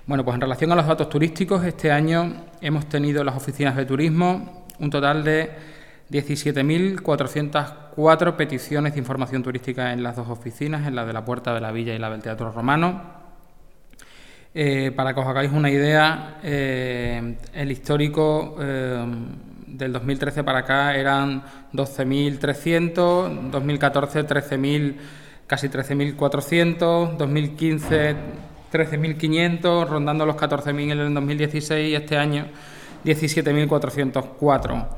Bueno, pues en relación a los datos turísticos, este año hemos tenido en las oficinas de turismo un total de 17.404 peticiones de información turística en las dos oficinas, en la de la Puerta de la Villa y la del Teatro Romano. Para que os hagáis una idea, el histórico del 2013 para acá eran 12.300, 2014 13.000, casi 13.400, 2015 13.500, rondando los 14.000 en el 2016 y este año 17.404.